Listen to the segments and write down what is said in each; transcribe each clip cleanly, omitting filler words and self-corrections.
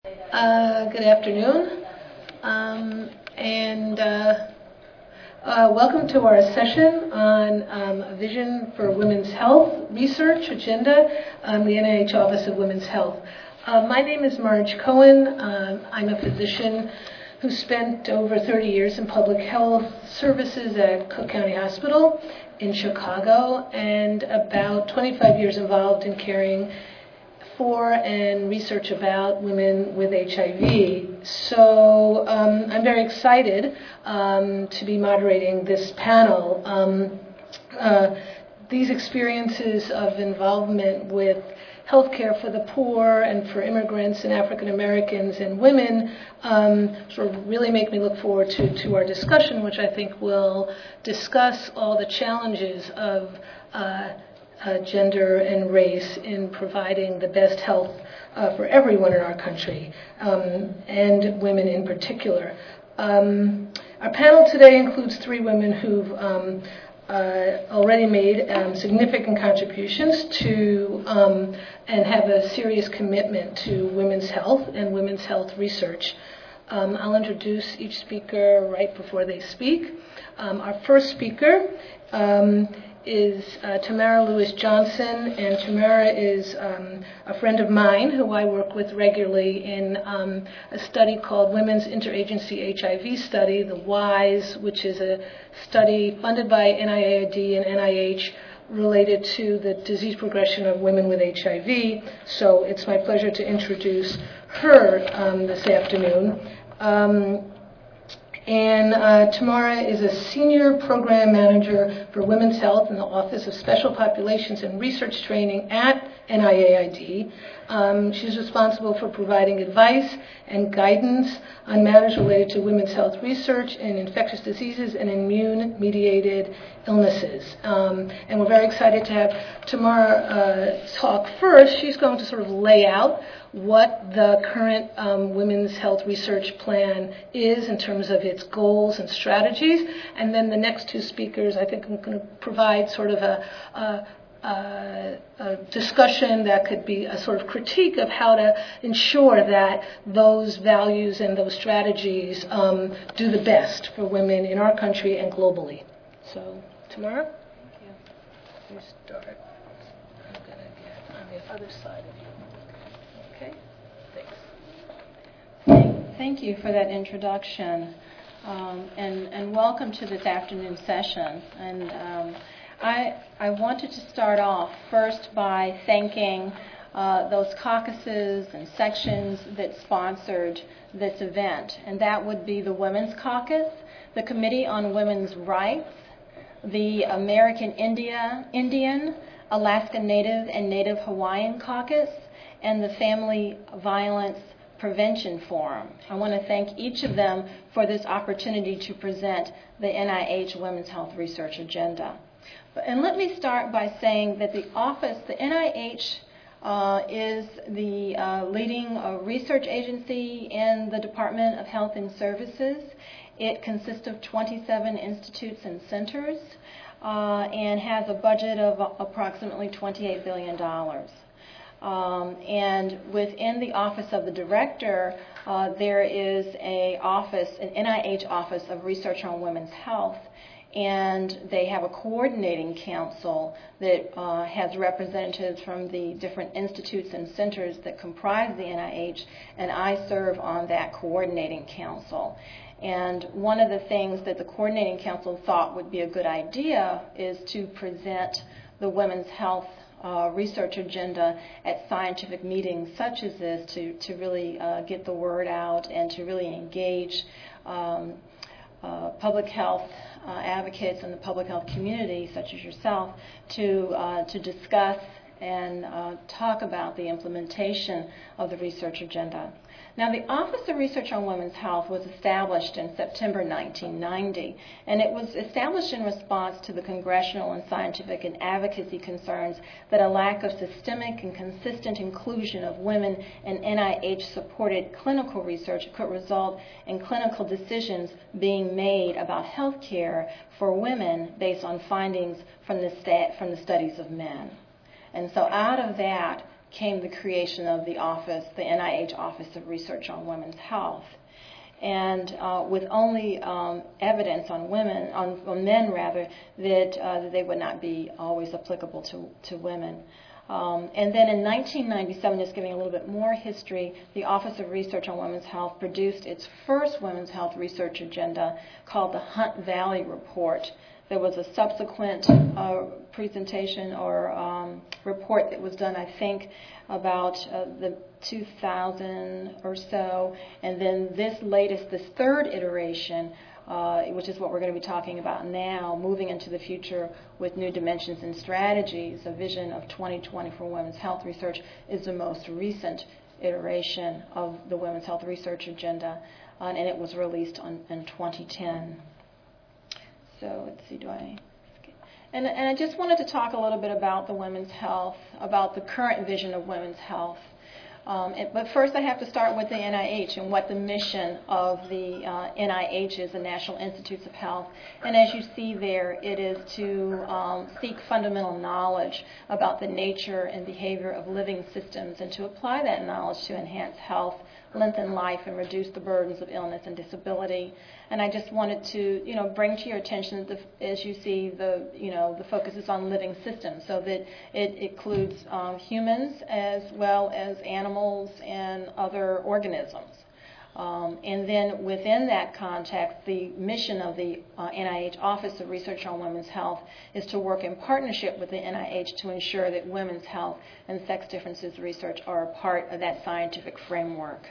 Good afternoon, and welcome to our session on a vision for women's health research agenda, the NIH Office of Women's Health. My name is Marge Cohen. I'm a physician who spent over 30 years in public health services at Cook County Hospital in Chicago, and about 25 years involved in caring for and research about women with HIV. So I'm very excited to be moderating this panel. These experiences of involvement with healthcare for the poor and for immigrants and African Americans and women sort of really make me look forward to our discussion, which I think will discuss all the challenges of gender and race in providing the best health for everyone in our country, and women in particular. Our panel today includes three women who've already made significant contributions to and have a serious commitment to women's health and women's health research. I'll introduce each speaker right before they speak. Our first speaker is Tamara Lewis Johnson, and Tamara is a friend of mine who I work with regularly in a study called Women's Interagency HIV Study, the WISE, which is a study funded by NIAID and NIH related to the disease progression of women with HIV. So it's my pleasure to introduce her this afternoon. And Tamara is a senior program manager for women's health in the Office of Special Populations and Research Training at NIAID. She's responsible for providing advice and guidance on matters related to women's health research in infectious diseases and immune-mediated illnesses. And we're very excited to have Tamara talk first. She's going to sort of lay out what the current women's health research plan is in terms of its goals and strategies. And then the next two speakers, I think, are going to provide sort of a discussion that could be a sort of critique of how to ensure that those values and those strategies do the best for women in our country and globally. So, Tamara? Thank you. You start. I'm going to get on the other side of you. Okay? Thanks. Thank you for that introduction, and welcome to this afternoon session. And I wanted to start off first by thanking those caucuses and sections that sponsored this event, and that would be the Women's Caucus, the Committee on Women's Rights, the American Indian, Alaska Native, and Native Hawaiian Caucus, and the Family Violence Prevention Forum. I want to thank each of them for this opportunity to present the NIH Women's Health Research Agenda. And let me start by saying that the NIH is the leading research agency in the Department of Health and Services. It consists of 27 institutes and centers and has a budget of approximately $28 billion. And within the Office of the Director, there is an NIH Office of Research on Women's Health, and they have a coordinating council that has representatives from the different institutes and centers that comprise the NIH, and I serve on that coordinating council. And one of the things that the coordinating council thought would be a good idea is to present the women's health research agenda at scientific meetings such as this to really get the word out and to really engage public health advocates in the public health community, such as yourself, to discuss and talk about the implementation of the research agenda. Now, the Office of Research on Women's Health was established in September 1990, and it was established in response to the congressional and scientific and advocacy concerns that a lack of systemic and consistent inclusion of women in NIH-supported clinical research could result in clinical decisions being made about health care for women based on findings from the studies of men. And so out of that came the creation of the office, the NIH Office of Research on Women's Health. And with only evidence on women, on men rather, that they would not be always applicable to women. And then in 1997, just giving a little bit more history, the Office of Research on Women's Health produced its first women's health research agenda called the Hunt Valley Report. There was a subsequent presentation or report that was done, I think, about the 2000 or so, and then this third iteration, which is what we're going to be talking about now, moving into the future with new dimensions and strategies, a vision of 2020 for women's health research, is the most recent iteration of the Women's Health Research Agenda, and it was released in 2010. So let's see, And I just wanted to talk a little bit about the women's health, about the current vision of women's health. But first I have to start with the NIH and what the mission of the NIH is, the National Institutes of Health. And as you see there, it is to seek fundamental knowledge about the nature and behavior of living systems and to apply that knowledge to enhance health, lengthen life, and reduce the burdens of illness and disability. And I just wanted to, bring to your attention that as you see, the focus is on living systems, so that it includes humans as well as animals and other organisms. And then within that context, the mission of the NIH Office of Research on Women's Health is to work in partnership with the NIH to ensure that women's health and sex differences research are a part of that scientific framework.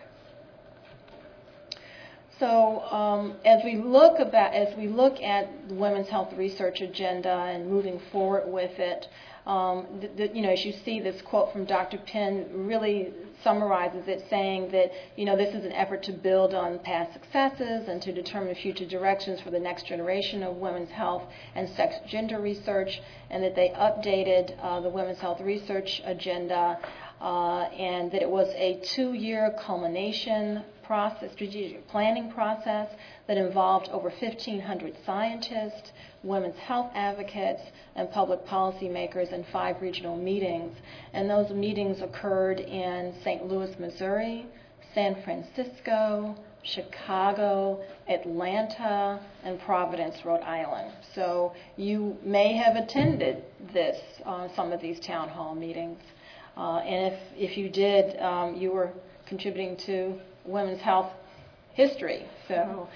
So as we look at the Women's Health Research Agenda and moving forward with it, as you see, this quote from Dr. Penn really summarizes it, saying that this is an effort to build on past successes and to determine future directions for the next generation of women's health and sex gender research, and that they updated the Women's Health Research Agenda, and that it was a 2-year culmination process, strategic planning process that involved over 1,500 scientists, women's health advocates, and public policy makers in 5 regional meetings. And those meetings occurred in St. Louis, Missouri, San Francisco, Chicago, Atlanta, and Providence, Rhode Island. So you may have attended some of these town hall meetings. And if you did, you were contributing to women's health history. So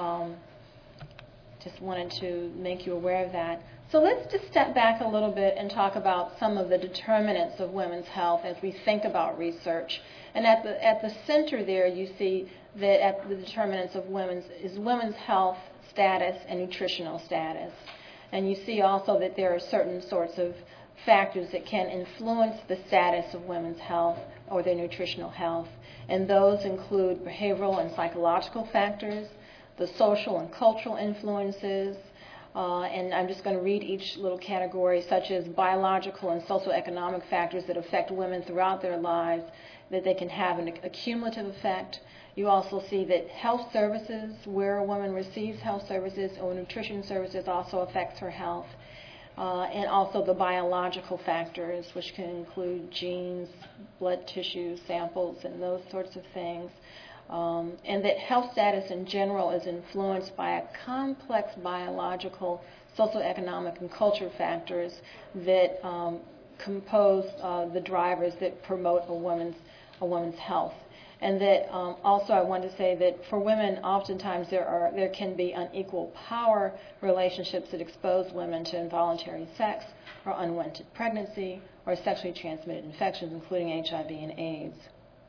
just wanted to make you aware of that. So let's just step back a little bit and talk about some of the determinants of women's health as we think about research. And at the center there, you see that at the determinants of women's health status and nutritional status. And you see also that there are certain sorts of factors that can influence the status of women's health or their nutritional health. And those include behavioral and psychological factors, the social and cultural influences, and I'm just going to read each little category, such as biological and socioeconomic factors that affect women throughout their lives, that they can have a cumulative effect. You also see that health services, where a woman receives health services or nutrition services, also affects her health. And also the biological factors, which can include genes, blood tissue samples, and those sorts of things. And that health status in general is influenced by a complex biological, socioeconomic, and cultural factors that compose the drivers that promote a woman's health. And that also I want to say that for women, oftentimes there can be unequal power relationships that expose women to involuntary sex or unwanted pregnancy or sexually transmitted infections, including HIV and AIDS.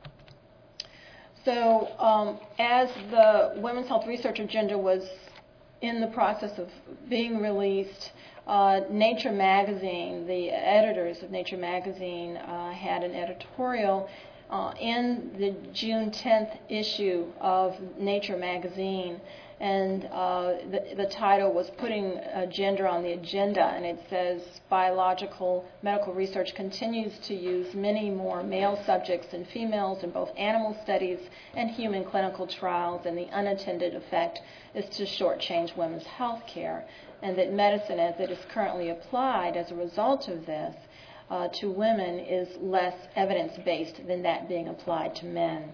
So as the Women's Health Research Agenda was in the process of being released, Nature Magazine, the editors of Nature Magazine had an editorial in the June 10th issue of Nature Magazine, and the title was Putting Gender on the Agenda, and it says, biological medical research continues to use many more male subjects than females in both animal studies and human clinical trials, and the unintended effect is to shortchange women's health care, and that medicine as it is currently applied as a result of this to women is less evidence-based than that being applied to men.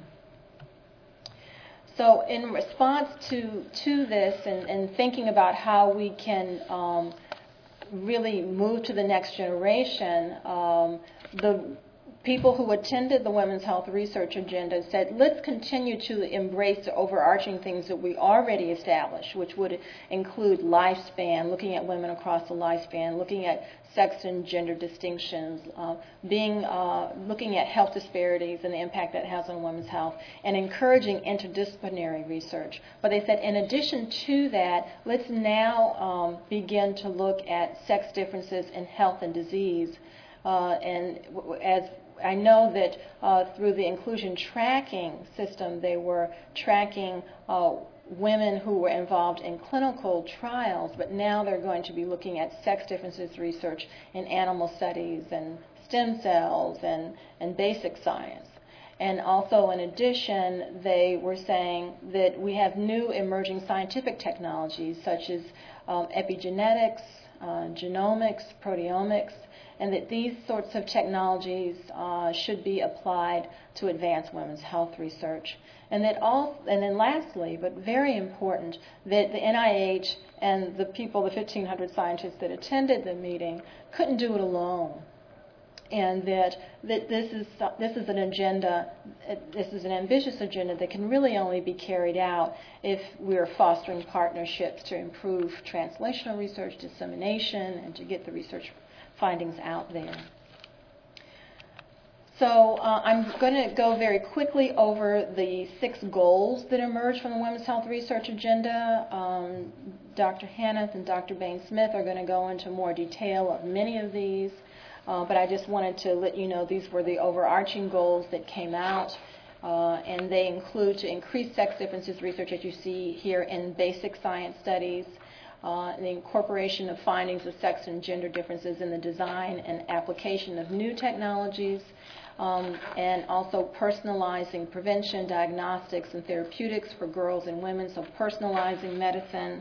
So in response to this and thinking about how we can really move to the next generation, the people who attended the Women's Health Research Agenda said, let's continue to embrace the overarching things that we already established, which would include lifespan, looking at women across the lifespan, looking at sex and gender distinctions, looking at health disparities and the impact that has on women's health, and encouraging interdisciplinary research. But they said, in addition to that, let's now begin to look at sex differences in health and disease. And as I know that through the inclusion tracking system, they were tracking women who were involved in clinical trials, but now they're going to be looking at sex differences research in animal studies and stem cells and basic science. And also, in addition, they were saying that we have new emerging scientific technologies such as epigenetics, genomics, proteomics, and that these sorts of technologies should be applied to advance women's health research. And then lastly, but very important, that the NIH and the people, the 1,500 scientists that attended the meeting, couldn't do it alone. And that this is an agenda, this is an ambitious agenda that can really only be carried out if we're fostering partnerships to improve translational research, dissemination, and to get the research findings out there. So I'm going to go very quickly over the 6 goals that emerged from the Women's Health Research Agenda. Dr. Hanneth and Dr. Bain-Smith are going to go into more detail of many of these, but I just wanted to let you know these were the overarching goals that came out, and they include to increase sex differences research, as you see here, in basic science studies, the incorporation of findings of sex and gender differences in the design and application of new technologies, and also personalizing prevention, diagnostics, and therapeutics for girls and women, so personalizing medicine,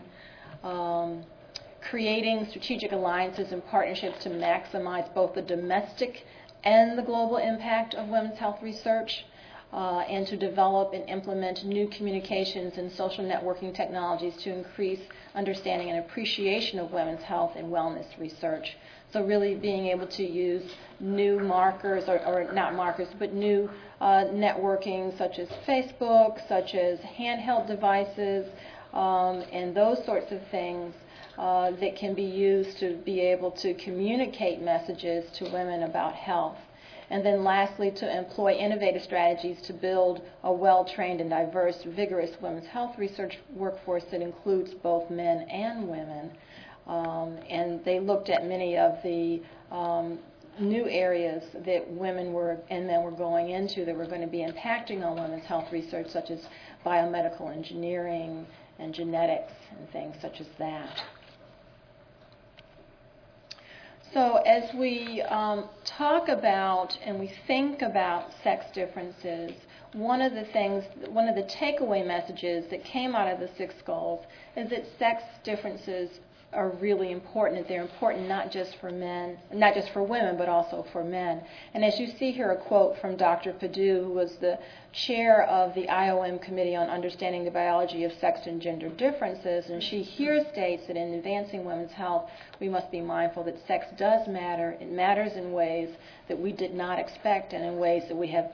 creating strategic alliances and partnerships to maximize both the domestic and the global impact of women's health research, and to develop and implement new communications and social networking technologies to increase understanding and appreciation of women's health and wellness research. So really being able to use new markers, or not markers, but new networking such as Facebook, such as handheld devices, and those sorts of things that can be used to be able to communicate messages to women about health. And then lastly, to employ innovative strategies to build a well-trained and diverse, vigorous women's health research workforce that includes both men and women. And they looked at many of the new areas that women and men were going into that were going to be impacting on women's health research, such as biomedical engineering and genetics and things such as that. So as we talk about and we think about sex differences, one of the takeaway messages that came out of the 6 goals is that sex differences are really important. They're important not just for women, but also for men. And as you see here, a quote from Dr. Padu, who was the chair of the IOM Committee on Understanding the Biology of Sex and Gender Differences, and she here states that in advancing women's health, we must be mindful that sex does matter. It matters in ways that we did not expect and in ways that we have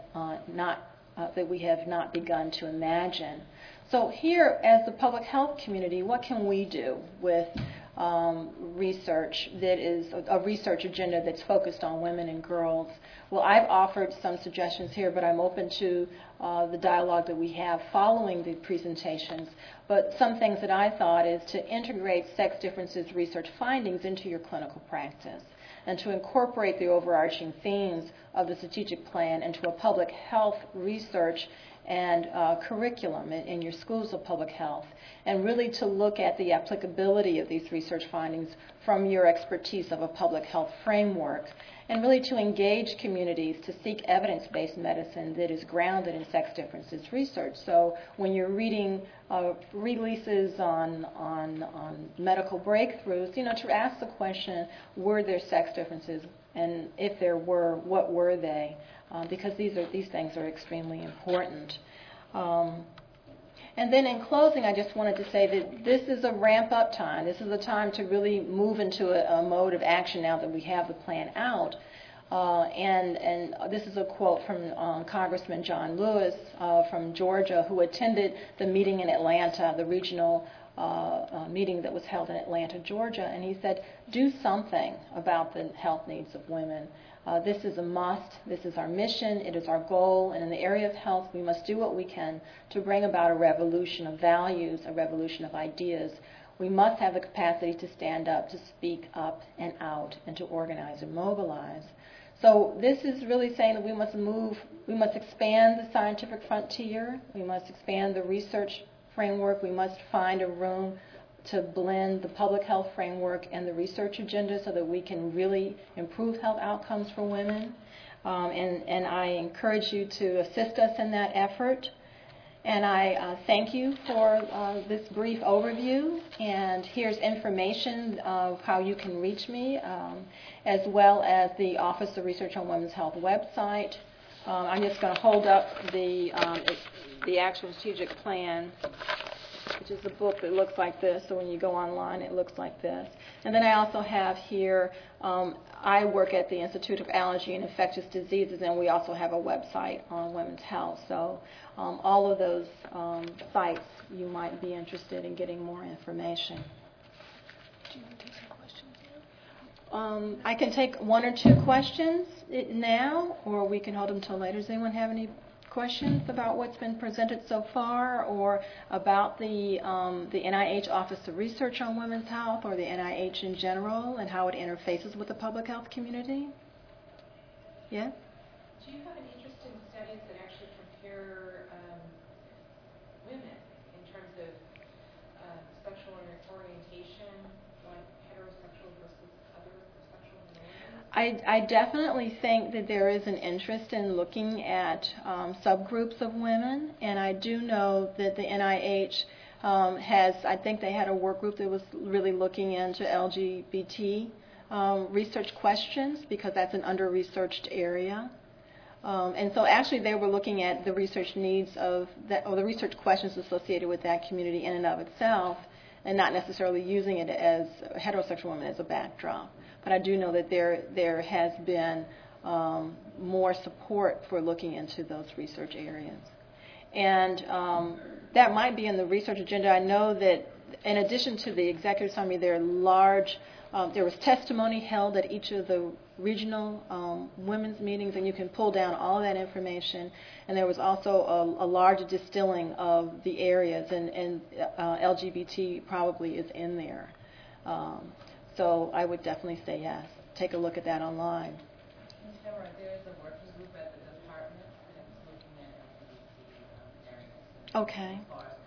not begun to imagine. So here, as the public health community, what can we do with research that is a research agenda that's focused on women and girls? Well, I've offered some suggestions here, but I'm open to the dialogue that we have following the presentations. But some things that I thought is to integrate sex differences research findings into your clinical practice, and to incorporate the overarching themes of the strategic plan into a public health research and curriculum in your schools of public health, and really to look at the applicability of these research findings from your expertise of a public health framework, and really to engage communities to seek evidence-based medicine that is grounded in sex differences research. So when you're reading releases on medical breakthroughs, to ask the question, were there sex differences and if there were, what were they? Because these things are extremely important. And then in closing, I just wanted to say that this is a ramp-up time. This is a time to really move into a mode of action now that we have the plan out. And this is a quote from Congressman John Lewis from Georgia, who attended the meeting in Atlanta, the regional meeting that was held in Atlanta, Georgia. And he said, do something about the health needs of women. This is a must. This is our mission. It is our goal. And in the area of health, we must do what we can to bring about a revolution of values, a revolution of ideas. We must have the capacity to stand up, to speak up and out, and to organize and mobilize. So this is really saying that we must expand the scientific frontier. We must expand the research framework. We must find a room to blend the public health framework and the research agenda so that we can really improve health outcomes for women. And I encourage you to assist us in that effort. And I thank you for this brief overview. And here's information of how you can reach me, as well as the Office of Research on Women's Health website. I'm just going to hold up the actual strategic plan, which is a book that looks like this. So when you go online, it looks like this. And then I also have here, I work at the Institute of Allergy and Infectious Diseases, and we also have a website on women's health. So all of those sites, you might be interested in getting more information. Do you want to take some questions now? I can take one or two questions now, or we can hold them till later. Does anyone have any questions about what's been presented so far, or about the NIH Office of Research on Women's Health, or the NIH in general, and how it interfaces with the public health community? Yeah? Do you have an interest in studies that actually compare women in terms of sexual orientation, like heterosexual versus other sexual minorities? I definitely think that there is an interest in looking at subgroups of women, and I do know that the NIH I think they had a work group that was really looking into LGBT research questions, because that's an under-researched area. And so actually they were looking at the research needs of that, or the research questions associated with that community in and of itself, and not necessarily using it as heterosexual women as a backdrop. But I do know that there has been more support for looking into those research areas. And that might be in the research agenda. I know that in addition to the executive summary, there was testimony held at each of the regional women's meetings, and you can pull down all of that information. And there was also a large distilling of the areas, and LGBT probably is in there. So I would definitely say yes. Take a look at that online. There is a working group at the department that's looking at LGBT areas. Okay. As far as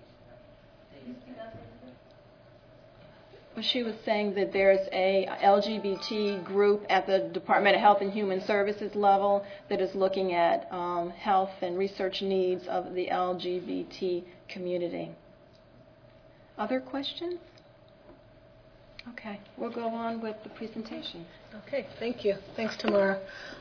segregation. Well, she was saying that there's a LGBT group at the Department of Health and Human Services level that is looking at health and research needs of the LGBT community. Other questions? Okay, we'll go on with the presentation. Okay, thank you. Thanks, Tamara.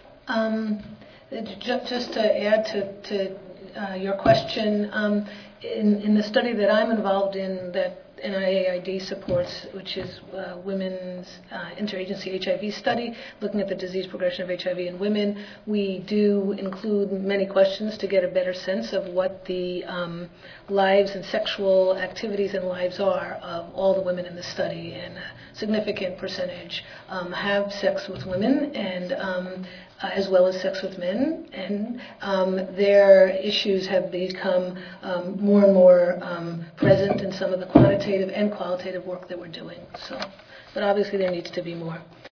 Just to add to your question, in the study that I'm involved in that NIAID supports, which is Women's Interagency HIV Study, looking at the disease progression of HIV in women, we do include many questions to get a better sense of what the lives and sexual activities and lives are of all the women in the study, and a significant percentage have sex with women, and as well as sex with men, and their issues have become more and more present in some of the quantitative and qualitative work that we're doing. So, but obviously there needs to be more.